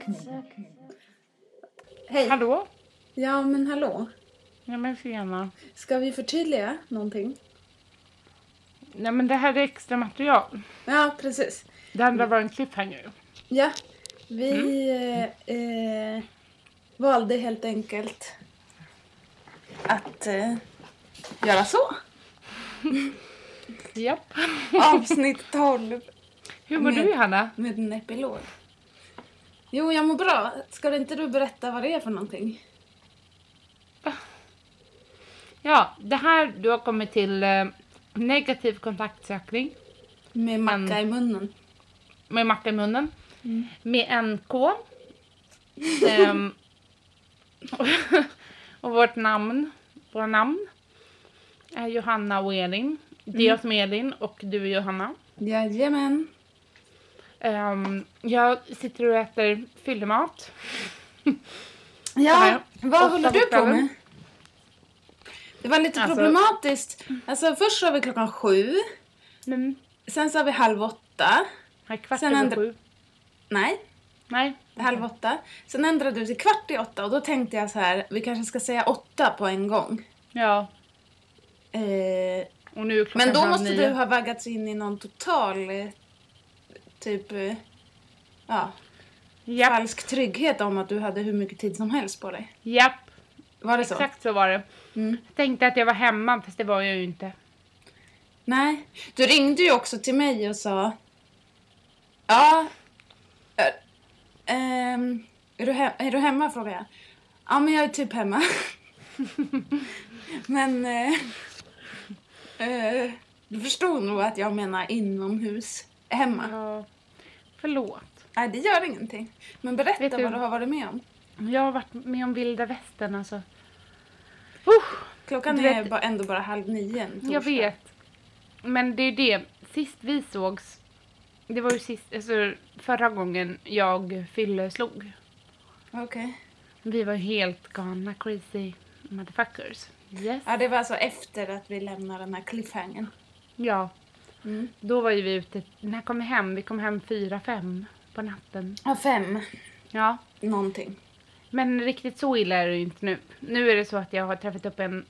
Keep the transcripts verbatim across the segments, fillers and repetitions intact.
kontaktsökning. Hej. Hallå? Ja, men hallå. Ja, men tjena. Ska vi förtydliga någonting? Nej, men det här är extra material. Ja, precis. Det andra var en cliffhanger. Ja, vi mm. eh, valde helt enkelt att eh, göra så. Japp. Avsnitt tolv. Hur mår med, du, Hanna? Med en epilog. Jo, jag mår bra. Ska inte du berätta vad det är för någonting? Ja, det här, du har kommit till eh, negativ kontaktsökning. Med macka en, i munnen. Med macka i munnen. Mm. Med en K. um, och, och vårt namn, våra namn är Johanna och Elin. Det är jag som är Elin och du är Johanna. Jajamän. Um, jag sitter och äter fyllemat. Ja, vad håller du på kvällen. med? Det var lite Alltså- problematiskt. Alltså först så har vi klockan sju. Mm. Sen så har vi halv åtta. Här kvart Sen över ändra- sju. Nej, Nej. halv åtta. Sen ändrade du till kvart i åtta. Och då tänkte jag så här, vi kanske ska säga åtta på en gång. Ja. Eh, Och nu är klockan men då halv måste nio. du ha vaggats in i någon total eh, typ eh, ja, Japp. falsk trygghet om att du hade hur mycket tid som helst på dig. Japp. Var det så? Exakt så var det. Mm. Jag tänkte att jag var hemma, fast det var jag ju inte. Nej, du ringde ju också till mig och sa ja, äh, ähm, är, du he- är du hemma, frågade jag. Ja, men jag är typ hemma. Men äh, äh, du förstod nog att jag menar inomhus hemma. Ja. Förlåt. Nej, det gör ingenting. Men berätta Vet du- vad du har varit med om. Jag har varit med om vilda västern, alltså. Uh, Klockan Du är vet- bara ändå bara halv nio en torsdag. jag vet. Men det är det. Sist vi sågs, det var ju sist, alltså förra gången jag fylleslog. Okej. Vi var helt galna, crazy motherfuckers. Yes. Ja, det var alltså efter att vi lämnade den här cliffhangern. Ja. Mm. Då var ju vi ute, när kom vi hem? Vi kom hem fyra, fem på natten. Ja, fem. Ja. Någonting. Men riktigt så illa är det ju inte nu. Nu är det så att jag har träffat upp en...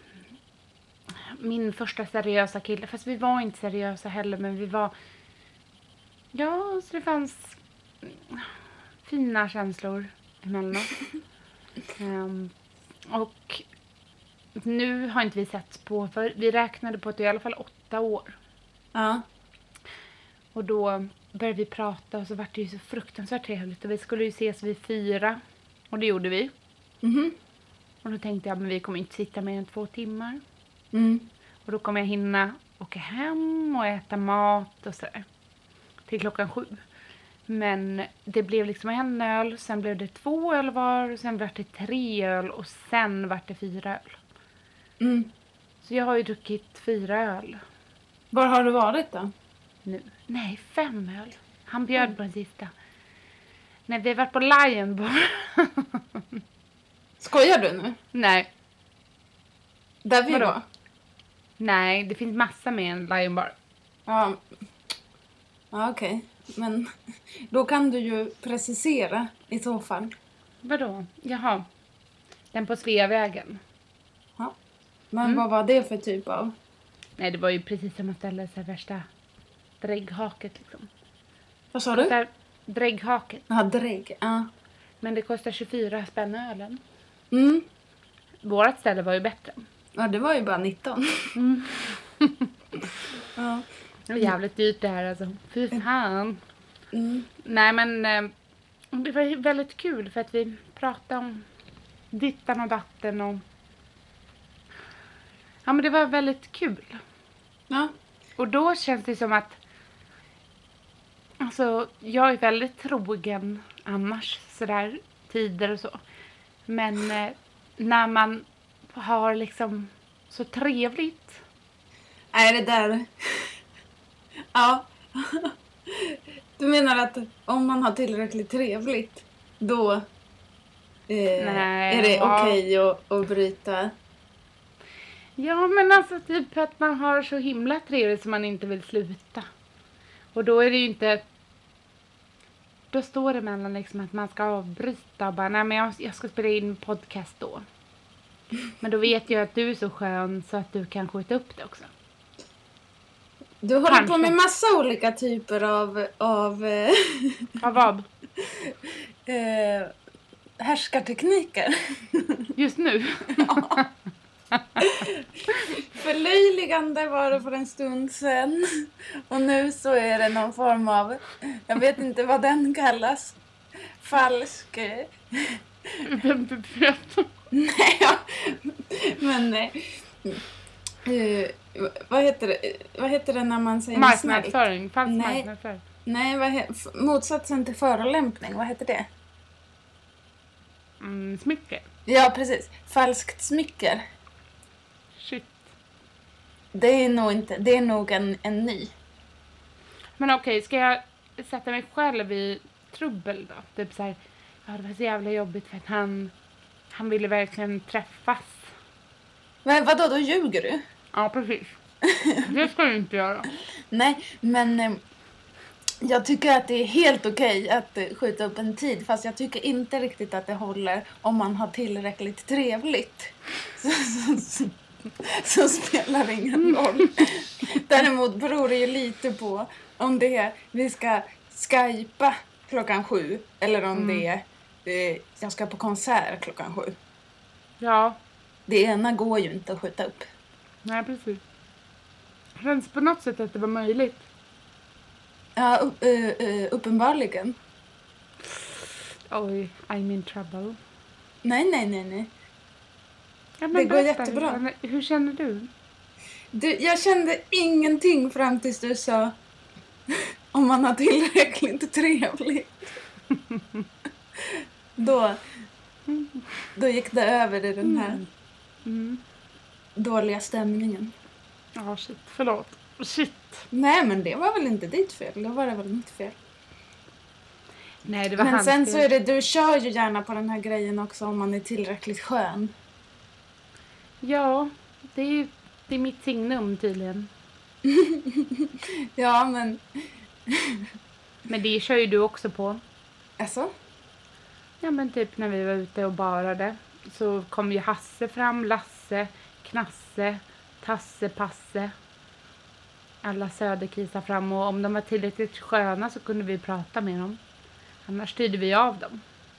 Min första seriösa kille. Fast vi var inte seriösa heller, men vi var... Ja, så det fanns fina känslor emellan oss. um, och nu har inte vi sett på, för vi räknade på att det är i alla fall åtta år. Ja. Och då började vi prata och så var det ju så fruktansvärt trevligt. Och vi skulle ju ses vid fyra. Och det gjorde vi. Mhm. Och då tänkte jag, men vi kommer inte sitta mer än två timmar. Mm. Och då kommer jag hinna åka hem och äta mat och sådär. Till klockan sju. Men det blev liksom en öl, sen blev det två öl var, sen blev det tre öl och sen var det fyra öl. Mm. Så jag har ju druckit fyra öl Var har du varit då? nu. Nej, fem öl. Han bjöd på den sista. Nej, vi har varit på Lion Bar. Skojar du nu? Nej, Där vi Vadå? var? nej, det finns massa med en Lion Bar. Ja. Ja, okej. Men då kan du ju precisera i så fall. Vadå? Jaha. Den på Sveavägen. Ja. Men Mm. vad var det för typ av? Nej, det var ju precis samma ställe, så här värsta drägghaket liksom. Vad sa du? Kostar drägghaket. Ja, drägg. Ja. Men det kostar tjugofyra spänn ölen. Mm. Vårat ställe var ju bättre. Ja, det var ju bara nitton. Mm. Ja. Det var jävligt dyrt det här alltså. Fy fan. Mm. Nej, men eh, det var ju väldigt kul för att vi pratade om dittan och datten och... Ja, men det var väldigt kul. Ja. Och då känns det som att... Alltså, jag är väldigt trogen annars, sådär, tider och så. Men eh, när man har liksom så trevligt. Nej, det där... Ja. Du menar att om man har tillräckligt trevligt, då eh, Nej, är det ja. okej att, att bryta? Ja, men alltså typ att man har så himla trevligt som man inte vill sluta. Och då är det ju inte då står det mellan liksom att man ska avbryta och bara, nej men jag, jag ska spela in podcast då. Men då vet jag att du är så skön så att du kan skjuta upp det också. Du håller Kanske. på med massa olika typer av... av eh, Av vad? eh, härskartekniker. Just nu? Ja. Förlöjligande var det för en stund sedan. Och nu så är det någon form av... Jag vet inte vad den kallas. Falsk... eh, Nej, ja. Men... nej. Eh, vad heter det? Vad heter det när man säger snällt? Marknadsföring, falsk Nej. marknadsföring. Nej, vad he- f- motsatsen till förolämpning. Vad heter det? Mm, smycke. Ja, precis. Falskt smycker. Shit. Det är nog inte... Det är nog en, en ny. Men okej, ska jag sätta mig själv i trubbel då? Typ så här, ja det var så jävla jobbigt för att han, han ville verkligen träffas. Men vadå, då ljuger du? Ja, precis. Det ska du inte göra. Nej, men eh, jag tycker att det är helt okej att eh, skjuta upp en tid. Fast jag tycker inte riktigt att det håller om man har tillräckligt trevligt. Så, så, så, så spelar det ingen roll. Däremot beror det ju lite på om det är vi ska skypa klockan sju. Eller om Mm. det är eh, jag ska på konsert klockan sju. Ja, Det ena går ju inte att skjuta upp. nej precis. Känns på något sätt att det var möjligt. Ja, upp, uh, uh, uppenbarligen. Oj, I'm in trouble. Nej, nej, nej, nej. Ja, men Det går berätta, jättebra. Hur, hur känner du? Du, jag kände ingenting fram tills du sa om man har tillräckligt trevligt. Då, då gick det över i den här Mm. dåliga stämningen. Ja, shit. Förlåt. Shit. Nej, men det var väl inte ditt fel. Det var det väl mitt fel. Nej, det var Men hans sen fel. så är det, du kör ju gärna på den här grejen också om man är tillräckligt skön. Ja, det är ju det är mitt signum tydligen. Ja, men... Men det kör ju du också på. Alltså? Ja, men typ när vi var ute och barade så kom ju Hasse fram, Lasse, Knasse, Tasse, Passe. Alla söderkisar fram, och om de var tillräckligt sköna så kunde vi prata med dem. Annars styrde vi av dem.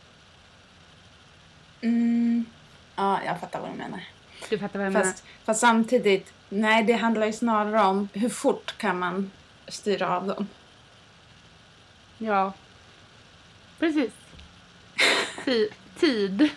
Mm. Ja, jag fattar vad du menar. Du fattar vad jag menar? Fast, fast samtidigt, nej, det handlar ju snarare om hur fort kan man styra av dem. Ja. Precis. Ti- tid.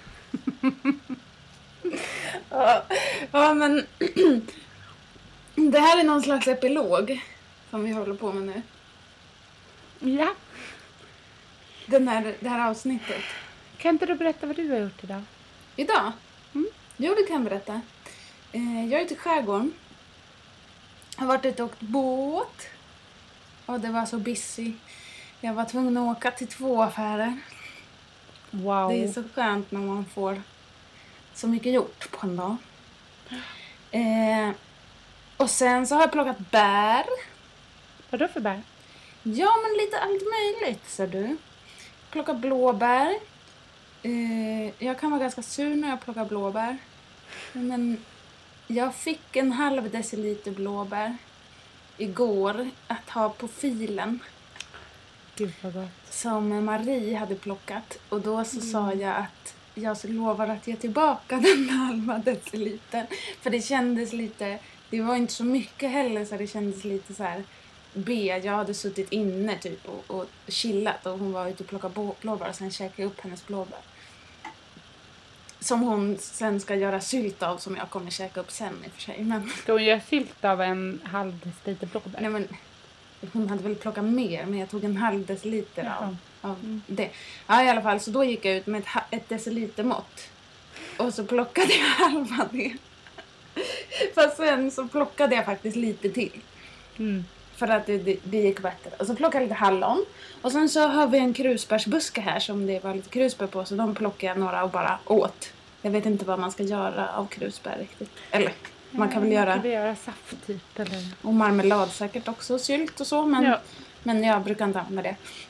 Ja, ja, men det här är någon slags epilog som vi håller på med nu. Ja. Den här, det här avsnittet. Kan inte du berätta vad du har gjort idag? Idag? Mm. Jo, det kan jag berätta. Eh, jag är ute i skärgården. Jag har varit ute och åkt båt. Och det var så busy. Jag var tvungen att åka till två affärer. Wow. Det är så skönt när man får så mycket gjort på en dag. Eh, och sen så har jag plockat bär. Vadå för bär? Ja, men lite allt möjligt, ser du. Plocka blåbär. Eh, jag kan vara ganska sur när jag plockar blåbär. Men jag fick en halv deciliter blåbär igår att ha på filen. Gud vad gott. Som Marie hade plockat. Och då så mm. sa jag att jag så lovar att ge tillbaka den halva deciliter. För det kändes lite, det var inte så mycket heller, så det kändes lite så här B. Jag hade suttit inne typ och, och chillat, och hon var ute och plockade blåbär och sen käkade jag upp hennes blåbär. Som hon sen ska göra sylt av, som jag kommer käka upp sen i och för sig. Men... Ska hon göra sylt av en halv deciliter blåbär? Nej, men hon hade väl plockat mer, men jag tog en halv deciliter Jaha. av, av mm. det. Ja, i alla fall, så då gick jag ut med ett, ett deciliter mått. Och så plockade jag halva det. Fast sen så plockade jag faktiskt lite till. Mm. För att det, det, det gick bättre. Och så plockade jag lite hallon. Och sen så har vi en krusbärsbuske här som det var lite krusbär på. Så de plockade jag några och bara åt. Jag vet inte vad man ska göra av krusbär riktigt. Eller man kan väl ja, göra... Man kan väl göra saft typ. Eller... Och marmelad säkert också. Sylt och så. Men, ja. men jag brukar inte använda det.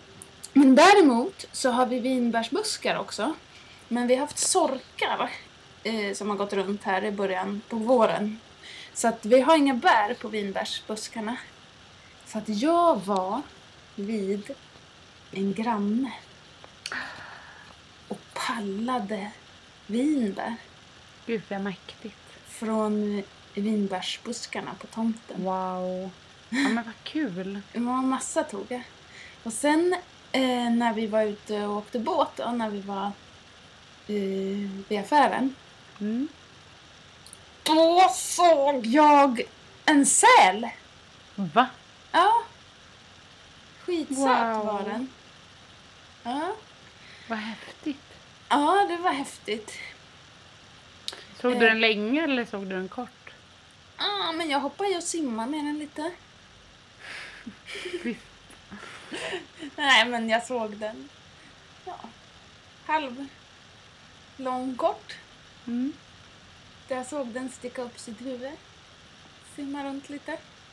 Men däremot så har vi vinbärsbuskar också. Men vi har haft sorkar eh, som har gått runt här i början på våren. Så att vi har inga bär på vinbärsbuskarna. Så att jag var vid en granne och pallade vinbär Gud vad mäktigt. från vinbärsbuskarna på tomten. Wow. Ja men vad kul. Det var en massa tog jag. Och sen eh, när vi var ute och åkte båt då, när vi var eh, vid affären. Mm. Då såg jag en säl. Va? Ja. Skitsöt Wow. var den. Ja. Vad häftigt. Ja, det var häftigt. Såg Eh. du den länge eller såg du den kort? Ja, men jag hoppade ju och simmade med den lite. Visst. Nej, men jag såg den. Ja. Halv. Lång kort. Mm. Där jag såg den sticka upp sitt huvud. Simma runt lite.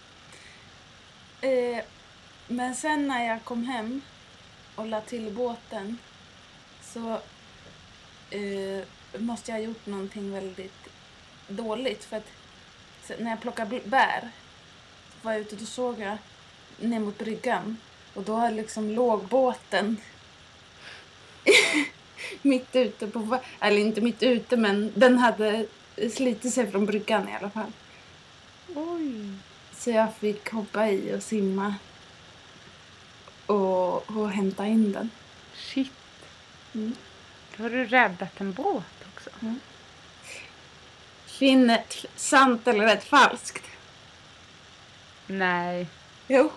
Eh, men sen när jag kom hem och la till båten så eh, måste jag ha gjort någonting väldigt dåligt. För att så när jag plockade bär så var jag ute och då såg jag ner mot bryggan. Och då hade liksom låg båten mitt ute på, eller inte mitt ute, men den hade slitit sig från bryggan i alla fall. Oj. Så jag fick hoppa i och simma och, och hämta in den. Shit. Mm. Då har du räddat en båt också. Finnet sant eller rätt falskt? Nej. Jo.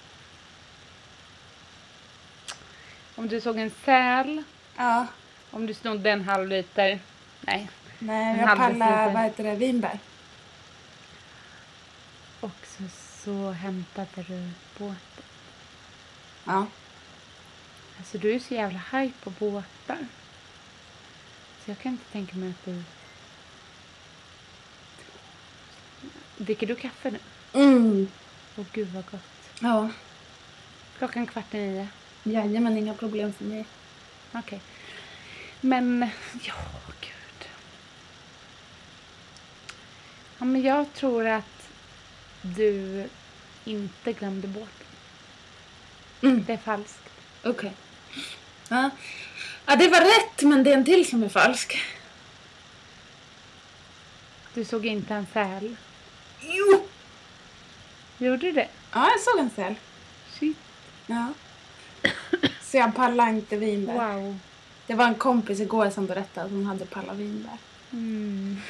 Om du såg en säl. Ja. Om du snodde en halv liter. Nej. Nej, En jag halv pallar, deciliter. vad heter det, vinbär. Och så, så hämtade du båten. Ja. Alltså du är så jävla hype på båtar. Så jag kan inte tänka mig att du... Dricker du kaffe nu? Mm. Åh gud vad gott. Ja. Klockan kvart i nio. Jajamän, inga problem för mig. Okej. Men, ja gud. Ja men jag tror att du inte glömde båten. Mm. Det är falskt. Okej. Ja. Ja, det var rätt, men det är en till som är falsk. Du såg inte en säl. Jo! Gjorde du det? Ja, jag såg en säl. Shit. Ja. Så jag pallar inte vinbär. Wow. Det var en kompis igår som berättade att hon hade pallat vinbär. Mm.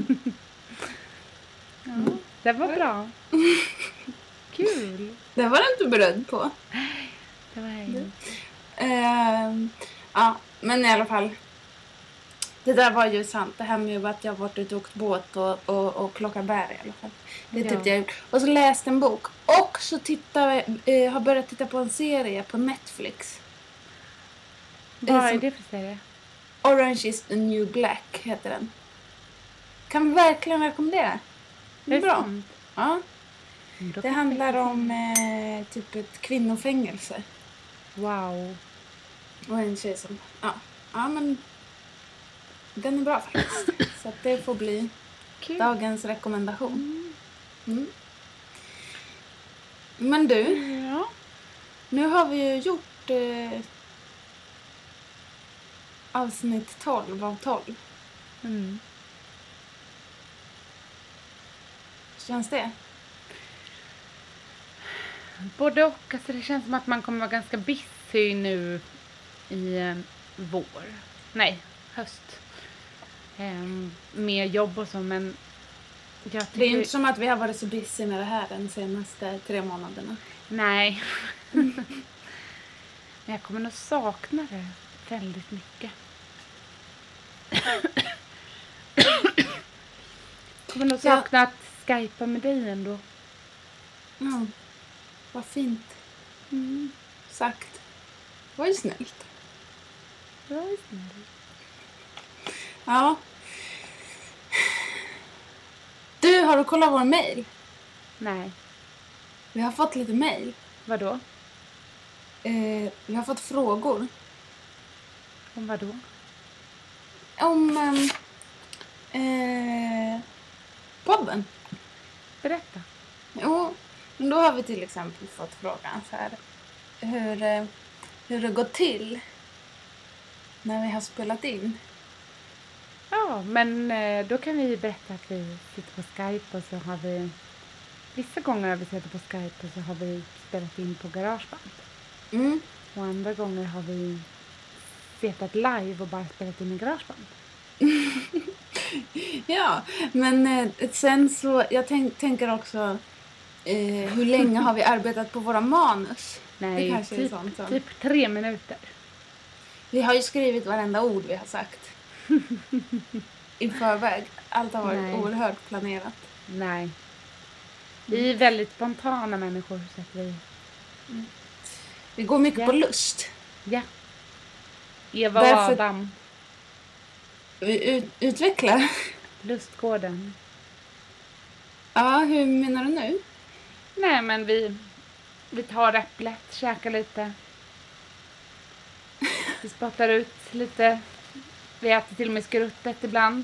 Ja, det var bra. Kul. Det var du inte beredd på. Det var härligt. Ehm, ja, men i alla fall. Det där var ju sant. Det här med att jag varit ute och åkt båt och, och, och plockat bär i alla fall. Det Ja. tyckte jag gjort. Och så läste en bok. Och så tittar, eh, har börjat titta på en serie på Netflix. Vad är som- det för serie? Orange is the new black heter den. Kan verkligen rekommendera. Det är Bra. sant. Ja, Mm, då det kan handlar jag om eh, typ ett kvinnofängelse. se. Wow. Och en tjej som... Ja, ja men... Den är bra faktiskt. Så att det får bli Kul. dagens rekommendation. Mm. Men du, Ja. nu har vi ju gjort eh, avsnitt tolv av tolv. Mm. Hur känns det? Både och. Alltså det känns som att man kommer vara ganska busy nu i eh, vår. Nej, höst. Ehm, med jobb och så, men jag tycker... Det är ju inte som att vi har varit så busy med det här de senaste tre månaderna. Nej. Men jag kommer nog sakna det väldigt mycket. Jag kommer nog Ja. sakna att skypa med dig ändå. Ja, vad fint Mm. sagt. Det var ju snällt. Ja, just det. Ja. Du, har du kollat vår mail? Nej, Vi har fått lite mail. vadå? Eh, vi har fått frågor. Om vad då? Om eh, eh, podden. Berätta. Jo, men då har vi till exempel fått frågan så här. Hur, eh, hur det går till när vi har spelat in. Ja, men eh, då kan vi berätta att vi sitter på Skype och så har vi... Vissa gånger har vi suttit på Skype och så har vi spelat in på GarageBand. Mm. Och andra gånger har vi suttit live och bara spelat in i GarageBand. Ja, men eh, sen så, jag tänk, tänker också, eh, hur länge har vi arbetat på våra manus? Nej, det kanske är typ, sånt som. typ tre minuter. Vi har ju skrivit varenda ord vi har sagt. I förväg. Allt har varit Nej. oerhört planerat. Nej. Vi är väldigt spontana människor så att vi... Vi går mycket Ja. på lust. Ja. Eva Därför- och Adam. Vi ut, utvecklar. Lustgården. Ja, hur menar du nu? Nej, men vi, vi tar äpplet, käkar lite. Vi spottar ut lite. Vi äter till och med skruttet ibland.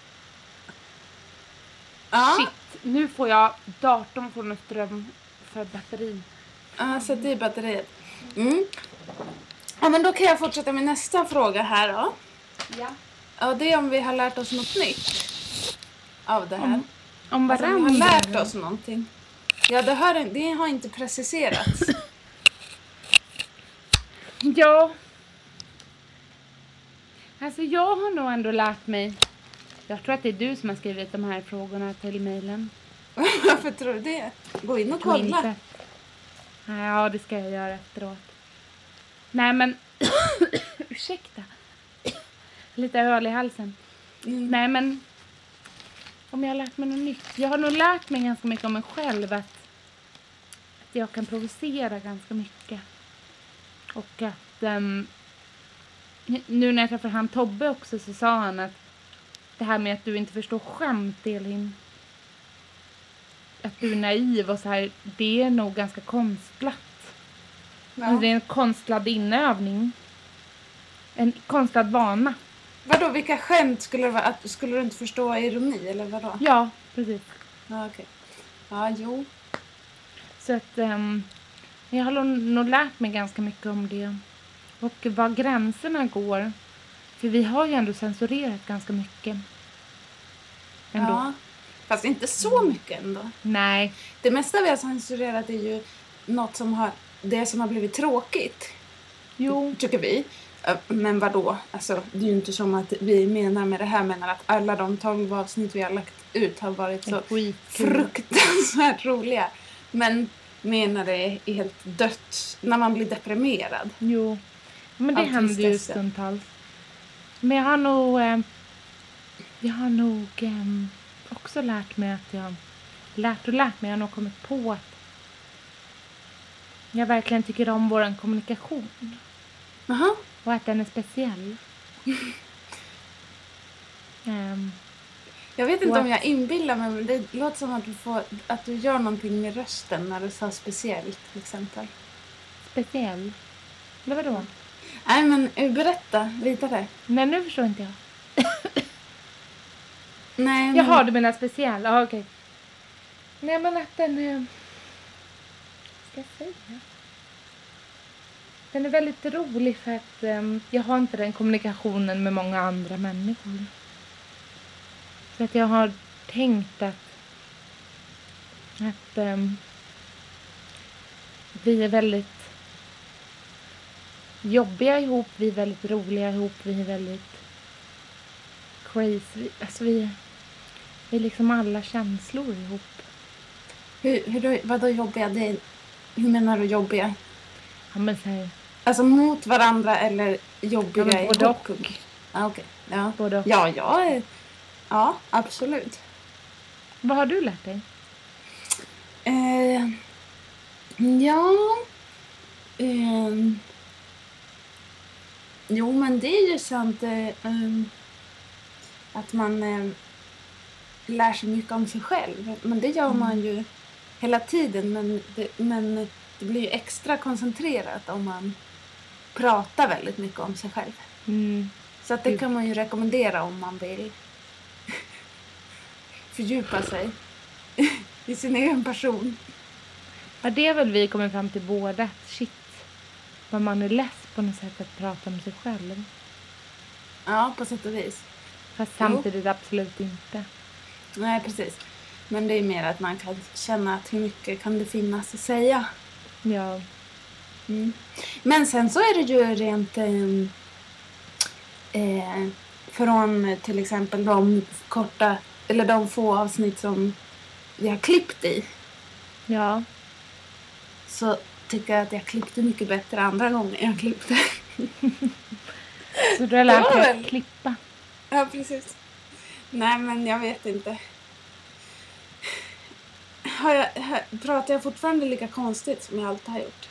Ja, Shit, nu får jag datorn från en ström för batteri. ja sätt i batteriet. Mm. Ja, men då kan jag fortsätta med nästa fråga här då. Ja. Ja, det är om vi har lärt oss något nytt av det här. Om, om Alltså, varandra. vi har lärt oss någonting. Ja, det, har, det har inte preciserats. Ja. Alltså jag har nog ändå lärt mig. Jag tror att det är du som har skrivit de här frågorna till mejlen. Varför tror du det? Gå in och Tror kolla. inte. Ja, det ska jag göra efteråt. Nej, men... Ursäkta. Lite öl i halsen. Mm. Nej, men... Om jag har lärt mig något nytt. Jag har nog lärt mig ganska mycket om mig själv. Att, att jag kan provocera ganska mycket. Och att... Um, nu när jag träffade han Tobbe också så sa han att det här med att du inte förstår skämt, Elin. Att du är naiv och så här. Det är nog ganska konstlat. Ja. Alltså, det är en konstlad inövning. En konstlad vana. Vadå, vilka skämt skulle det vara? Att, skulle du inte förstå ironi eller vadå? Ja, precis. Ja, okej. Ja, jo. Så att um, jag har nog, nog lärt mig ganska mycket om det. Och var gränserna går. För vi har ju ändå censurerat ganska mycket. Ändå. Ja. Fast inte så mycket ändå. Nej. Det mesta vi har censurerat är ju något som har, det som har blivit tråkigt. Jo. Tycker vi. Men vadå? Alltså, det är ju inte som att vi menar med det här menar att alla de tolv avsnitt vi har lagt ut har varit så Skitkul. fruktansvärt roliga. Men menar det är helt dött när man blir deprimerad. Jo. Men det Av händer ju tristesse. stundtals. Men jag har nog... Eh, jag har nog eh, också lärt mig att jag... Lärt och lärt mig. Jag har nog kommit på att jag verkligen tycker om vår kommunikation. Jaha. Och att den är speciell. um, Jag vet inte What? om jag inbillar mig, men det låter som att du, får, att du gör någonting med rösten när du sa speciellt till exempel. speciell? Eller vadå? Nej, men eh, berätta vidare. Nej, nu förstår inte jag. Nej, men... Jaha, du menar speciell? Ja, okej. Nej, men att den... Eh, ska jag säga? Den är väldigt rolig för att eh, jag har inte den kommunikationen med många andra människor. Så att jag har tänkt att att eh, vi är väldigt jobbiga ihop, vi är väldigt roliga ihop, vi är väldigt crazy. Alltså vi, vi är liksom alla känslor ihop. Hur, hur, då- vadå jobbiga? Det, hur menar du jobbiga? Ja, men så här, Alltså mot varandra eller jobbiga Ja, men både ihop? och. Ah, okej. Ja. både och. Ja, jag är... Ja, absolut. Vad har du lärt dig? Eh, ja... ehm, jo, men det är ju sant eh, ehm, att man eh, lär sig mycket om sig själv. Men det gör Mm. man ju hela tiden. Men, det, men det blir ju extra koncentrerat om man pratar väldigt mycket om sig själv. Mm. Så att det kan man ju rekommendera om man vill fördjupa sig i sin egen person. Ja, det är väl vi kommer fram till båda. Shit, vad man är less på något sätt att prata om sig själv. Ja, på sätt och vis. Fast samtidigt jo. Absolut inte. Nej, precis. Men det är mer att man kan känna att hur mycket kan det finnas att säga. Ja. Mm. Men sen så är det ju rent eh, eh, från till exempel de korta eller de få avsnitt som vi har klippt i. Ja. Så tycker jag att jag klippte mycket bättre andra gånger jag klippte. Så du har lärt dig att klippa? Ja, precis. Nej, men jag vet inte. Har jag, har, pratar jag fortfarande lika konstigt som jag alltid har gjort?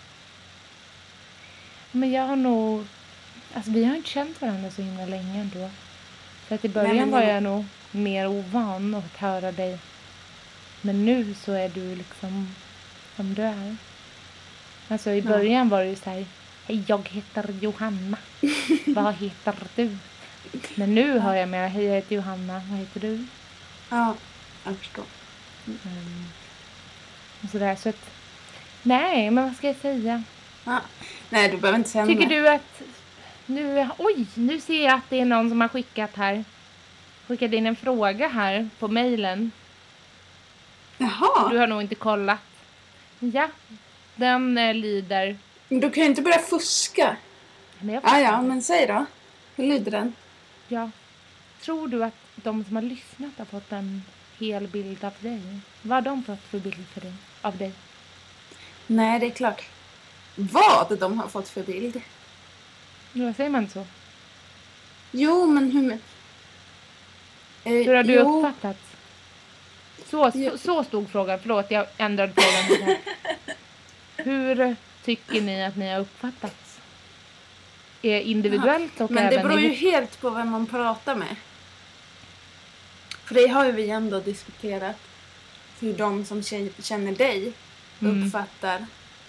Men jag har nog... Alltså vi har inte känt varandra så himla länge ändå. Så att i början Nej, var jag nog... nog mer ovan att höra dig. Men nu så är du liksom som du är. Alltså i början ja. Var det ju så här... Hej, jag heter Johanna. Vad heter du? Men nu hör jag med, hej jag heter Johanna, vad heter du? Ja, jag förstår. Mm. Och sådär, så att... Nej, men vad ska jag säga? Ja. Nej, du behöver inte säga Tycker något. du att... Nu, oj, nu ser jag att det är någon som har skickat här. Skickat in en fråga här på mejlen. Jaha. Du har nog inte kollat. Ja, den eh, lyder... Men du kan ju inte börja fuska. Men jag ah, ja, men säg då. Hur lyder den? Ja. Tror du att de som har lyssnat har fått en hel bild av dig? Vad har de fått för bild för dig, av dig? Nej, det är klart. Vad de har fått för bild? Vad säger man så? Jo, men hur... Eh, hur har du jo. uppfattat? Så, så, så stod frågan. Förlåt, jag ändrade frågan. Här. Hur tycker ni att ni har uppfattats? Är individuellt och men även... det beror ju helt på vem man pratar med. För det har ju vi ändå diskuterat. Hur de som känner dig mm. uppfattar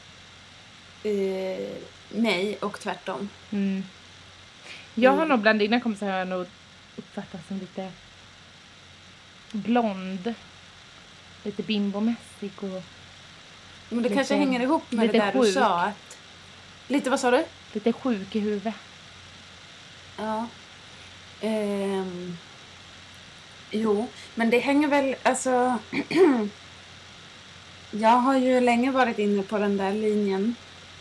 eh, mig och tvärtom. Mm. Jag har mm. nog bland dina kompisar har jag nog uppfattats som lite blond. Lite bimbomässig och... Men det lite, kanske hänger ihop med det där sjuk. Du sa. Att... Lite, vad sa du? Lite sjuk i huvudet. Ja. Ehm. Jo, men det hänger väl, alltså... jag har ju länge varit inne på den där linjen.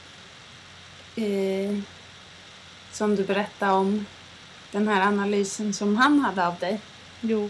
Eh, som du berättade om. Den här analysen som han hade av dig. Jo.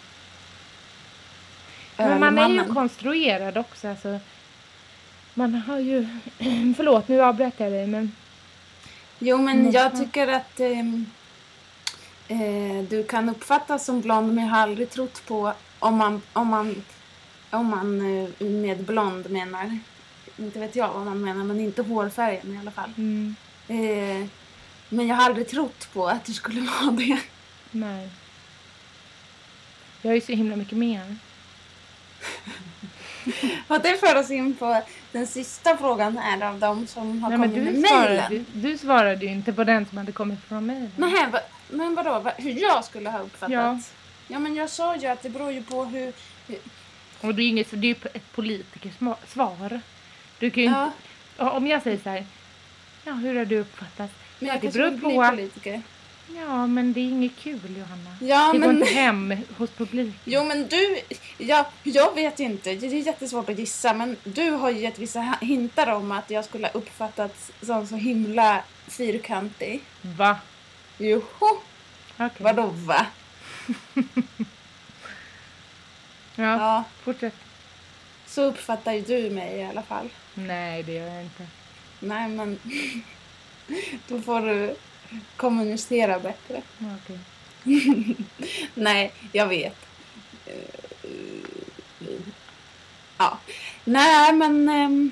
Men man är ju konstruerad också, alltså... Man har ju... Förlåt, nu avbröt jag dig, men... Jo, men jag tycker att eh, eh, du kan uppfattas som blond, men jag har aldrig trott på om man, om man, om man eh, med blond menar, inte vet jag vad man menar, men inte hårfärgen i alla fall. Mm. Eh, men jag har aldrig trott på att du skulle vara det. Nej. Jag är ju så himla mycket mer. Och det för oss in på den sista frågan här av dem som har Nej, kommit med mejlen. Du, du svarade ju inte på den som hade kommit från mejlen. Nej, va, men vadå? Va, hur jag skulle ha uppfattat? Ja. ja, men jag sa ju att det beror ju på hur... hur... Och det är ju inget, det är ju ett politikersvar. Du kan ju ja. inte... Om jag säger så här... Ja, hur har du uppfattat? Men jag det beror på... bli politiker. Ja, men det är inget kul, Johanna. Ja, det men... går inte hem hos publiken. Jo, men du... Ja, jag vet inte. Det är jättesvårt att gissa. Men du har ju gett vissa hintar om att jag skulle ha uppfattats som så himla fyrkantig. Va? Joho. Okay. Vadå, va? ja, ja, fortsätt. Så uppfattar ju du mig i alla fall. Nej, det gör jag inte. Nej, men... Då får du... kommunicera bättre. Okay. Nej, jag vet. Ja. Nej, men um,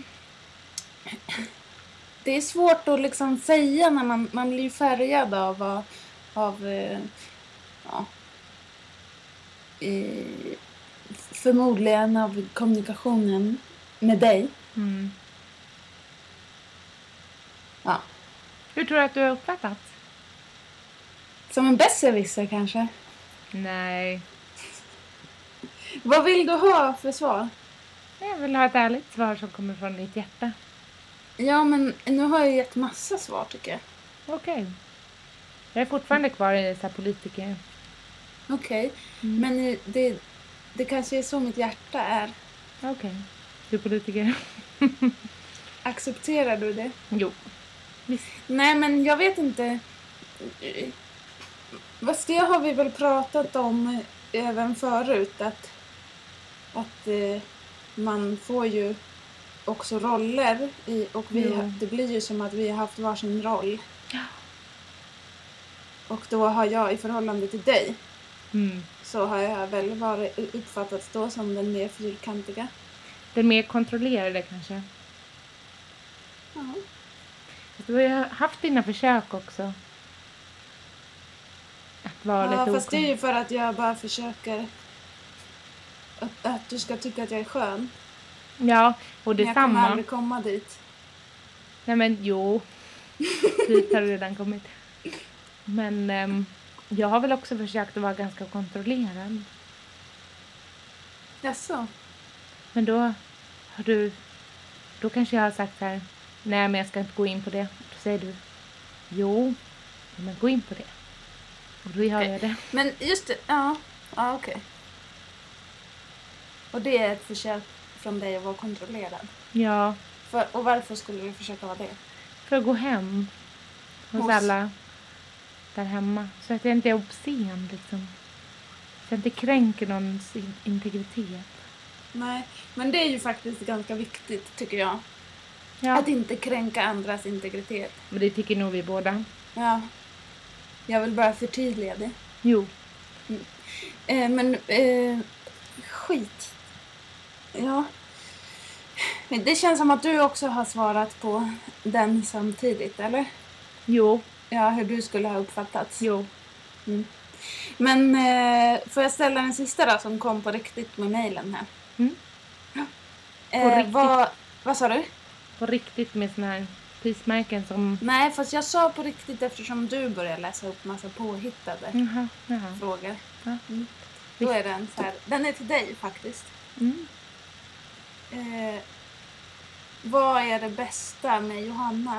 det är svårt att liksom säga när man, man blir färgad av av uh, ja, uh, förmodligen av kommunikationen med dig. Mm. Ja. Hur tror du att du har uppfattats? Som en besserwisser kanske. Nej. Vad vill du ha för svar? Jag vill ha ett ärligt svar som kommer från ditt hjärta. Ja, men nu har jag gett massa svar tycker jag. Okej. Okay. Jag är fortfarande kvar i så här politiker. Okej, okay. Mm. Men det, det kanske är så mitt hjärta är. Okej. Okay. Du är politiker. Accepterar du det? Jo. Visst. Nej, men jag vet inte. Fast det har vi väl pratat om även förut. Att, att eh, man får ju också roller. I, och vi, Jo. det blir ju som att vi har haft varsin roll. Ja. Och då har jag i förhållande till dig. Mm. Så har jag väl varit uppfattat då som den mer fyrkantiga. Den mer kontrollerade kanske. Ja. Du har ju haft dina försök också. Att vara Ja, lite fast det är ju för att jag bara försöker att, att du ska tycka att jag är skön. Ja, och det är men jag kommer samma. aldrig komma dit. Nej men jo. Dit har du redan kommit. Men äm, jag har väl också försökt att vara ganska kontrollerad. Jaså? Men då har du... Då kanske jag har sagt så här... Nej, men jag ska inte gå in på det. Då säger du... Jo, men gå in på det. Och då gör jag det. Men just det, ja. Ja, okej. Okay. Och det är ett försök från dig att vara kontrollerad? Ja. För, och varför skulle du försöka vara det? För att gå hem. Hos, hos alla där hemma. Så att jag inte är obscen liksom. Så att jag inte kränker någons integritet. Nej, men det är ju faktiskt ganska viktigt tycker jag. Ja. Att inte kränka andras integritet. Men det tycker nog vi båda. Ja. Jag vill bara förtydliga det. Jo. Mm. Eh, men eh, skit. Ja. Det känns som att du också har svarat på den samtidigt, eller? Jo. Ja, hur du skulle ha uppfattats. Jo. Mm. Men eh, får jag ställa den sista då som kom på riktigt med mejlen här? Mm. Ja. På Eh, riktigt? vad, vad sa du? På riktigt med såna här prismärken som... Nej, fast jag sa på riktigt eftersom du började läsa upp massa påhittade Jaha, jaha. frågor. Ja. Mm. Då är den så här. Den är till dig faktiskt. Mm. Eh, vad är det bästa med Johanna?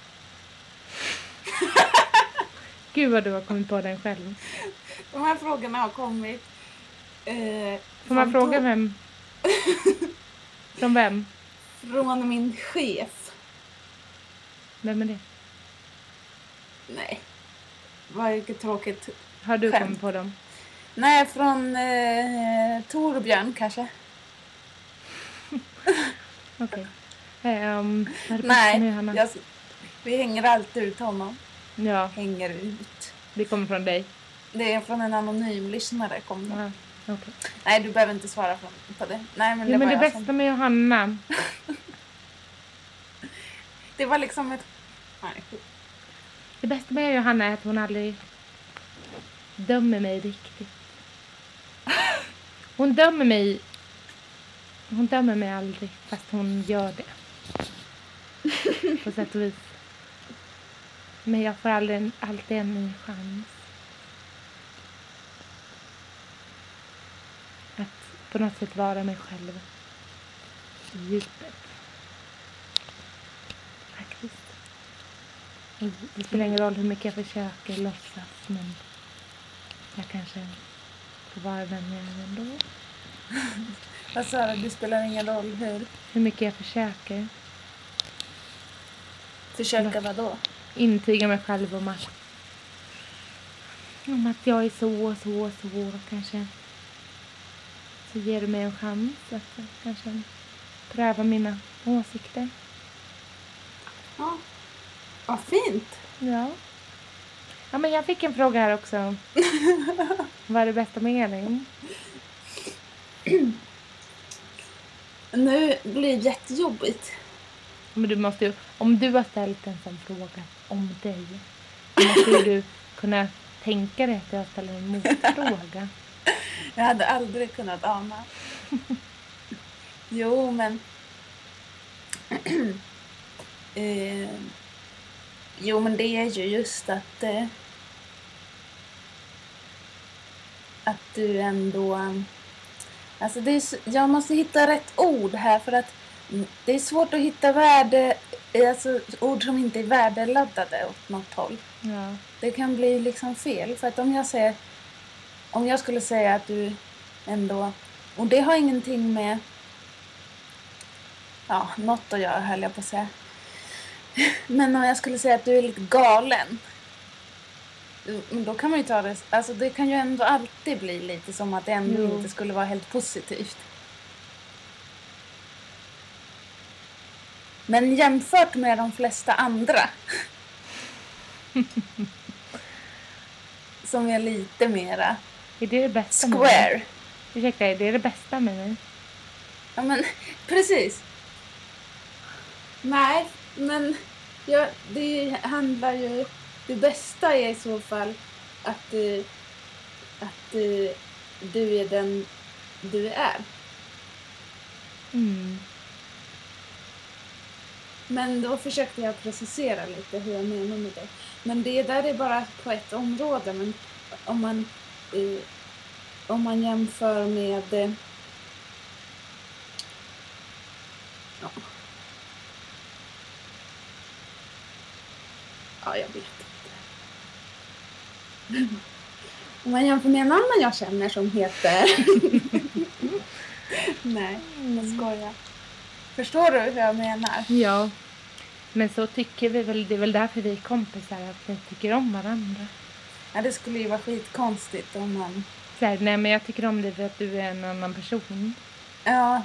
Gud vad du har kommit på den själv. De här frågorna har kommit. Eh, Får man fråga to- vem? Från vem? Från min chef. Vem är det? Nej. Vad vilket tråkigt. Har du skämt. kommit på dem? Nej, från eh, Torbjörn kanske. Okej. Okay. Um, Nej, jag, vi hänger alltid ut honom. Ja. Hänger ut. Det kommer från dig? Det är från en anonym lyssnare. Kom det. Ja, okay. Nej, du behöver inte svara på det. Nej, men det, ja, men var det bästa som... med Johanna. Det var liksom ett... Nej. Det bästa med Johanna är att hon aldrig dömer mig riktigt. Hon dömer mig... Hon dömer mig aldrig, fast hon gör det. På sätt och vis. Men jag får aldrig, alltid en ny chans. Att på något sätt vara mig själv. I djupet. Faktiskt. Det spelar ingen roll hur mycket jag försöker låtsas. Men jag kanske får vara den jag är ändå. Vad sa du? Det spelar ingen roll hur? Hur mycket jag försöker. Försöka vad då? Intyga mig själv om att om att jag är så, så, så kanske. Så ger du mig en chans att kanske pröva mina åsikter. Ja. Vad fint. Ja. Ja, men jag fick en fråga här också. Vad är det bästa med Elin? Nu blir det jättejobbigt. Men du måste ju, om du har ställt en sån fråga om dig, då måste ju du kunna tänka dig att jag ställer en motfråga. Jag hade aldrig kunnat ana. Jo, men... eh, Jo, men det är ju just att... Eh, att du ändå... Um, alltså det är, jag måste hitta rätt ord här för att det är svårt att hitta värde... Alltså ord som inte är värdeladdade åt något håll. Ja. Det kan bli liksom fel. För att om jag säger... Om jag skulle säga att du ändå... Och det har ingenting med... Ja, något att göra höll jag på att säga. Men om jag skulle säga att du är lite galen. Då kan man ju ta det... Alltså det kan ju ändå alltid bli lite som att det ändå Jo. inte skulle vara helt positivt. Men jämfört med de flesta andra. som är lite mera... Är det det bästa med Square. mig? Ursäkta, är det det bästa med mig? Ja, men precis. Nej, men ja, det handlar ju... Det bästa är i så fall att, uh, att uh, du är den du är. Mm. Men då försökte jag precisera lite hur jag menar med det. Men det där är bara på ett område. Men om man, uh, om man jämför med... Uh, ja. Ja, jag vet inte. Om man jämför med en annan jag känner som heter... Nej, jag skojar. Förstår du hur jag menar? Ja. Men så tycker vi väl, det är väl därför vi är kompisar, att vi tycker om varandra. Ja, det skulle ju vara skitkonstigt om man... Så här, nej men jag tycker om dig för att du är en annan person. Ja.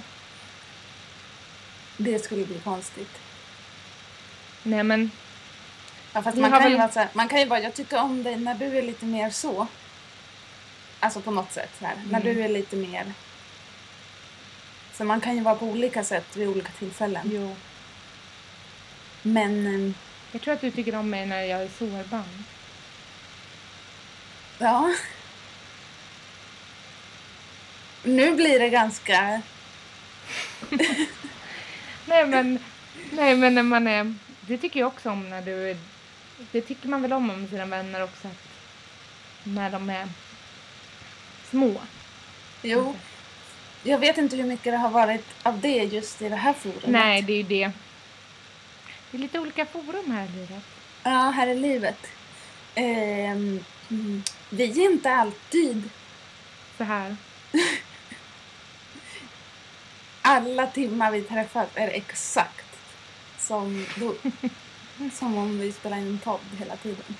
Det skulle bli konstigt. Nej men... Ja, fast Vi man har kan, ju väl- vara så här, man kan ju bara, jag tycker om dig när du är lite mer så. Alltså på något sätt så här. När Mm. du är lite mer... Så man kan ju vara på olika sätt vid olika tillfällen. Jo. Men, ehm, Jag tror att du tycker om mig när jag är sårbar. ja. Nu blir det ganska... Nej men... Nej men när man är... Det tycker jag också om när du är... Det tycker man väl om med sina vänner också. Att när de är små. Jo. Jag vet inte hur mycket det har varit av det just i det här forumet. Nej, det är ju det. Det är lite olika forum här i livet. Ja, här i livet. Ehm, mm, vi är inte alltid Så här. alla timmar vi träffas är exakt som, då, som om vi spelar in en podd hela tiden.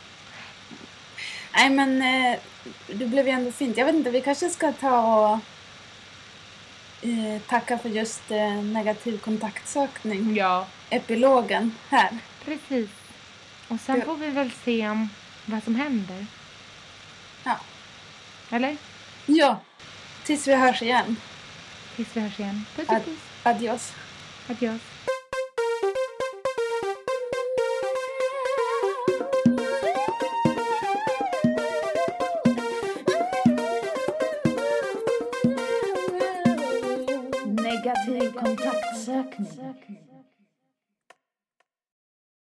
Nej, men eh, det blev ju ändå fint. Jag vet inte, vi kanske ska ta och eh, tacka för just eh, negativ kontaktsökning. Ja, Epilogen här. precis. Och sen Ja. får vi väl se om vad som händer. Ja. Eller? Ja, tills vi hörs igen. Tills vi hörs igen. Puss Ad- och puss. Adios. Adios. Negativ kontaktsökning.